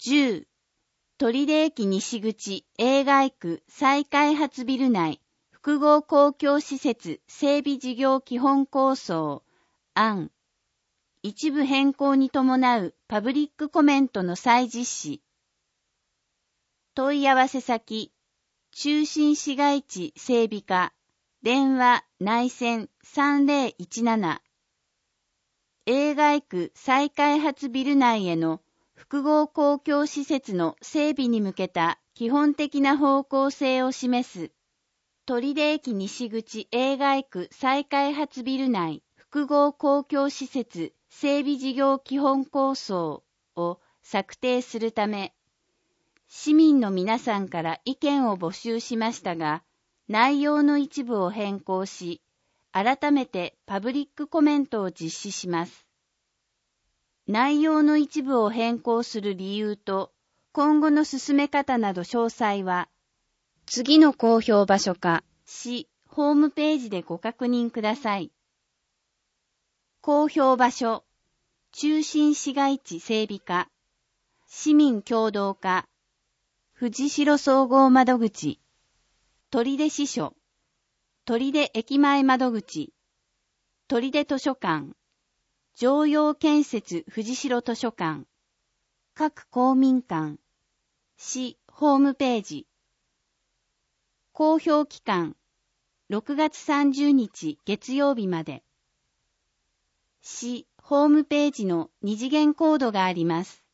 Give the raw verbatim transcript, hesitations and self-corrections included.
じゅう、取手駅西口 エー 街区再開発ビル内複合公共施設整備事業基本構想案一部変更に伴うパブリックコメントの再実施。問い合わせ先中心市街地整備課電話内線さんぜろいちなな エー 街区再開発ビル内への複合公共施設の整備に向けた基本的な方向性を示す取手駅西口 エー 街区再開発ビル内複合公共施設整備事業基本構想を策定するため、市民の皆さんから意見を募集しましたが、内容の一部を変更し、改めてパブリックコメントを実施します。内容の一部を変更する理由と、今後の進め方など詳細は、次の公表場所か、市ホームページでご確認ください。公表場所、中心市街地整備課、市民協働課、藤代総合窓口、取手支所、取手駅前窓口、取手図書館、常陽建設藤代図書館、各公民館、市ホームページ。公表期間、ろくがつさんじゅうにち月曜日まで。市ホームページの二次元コードがあります。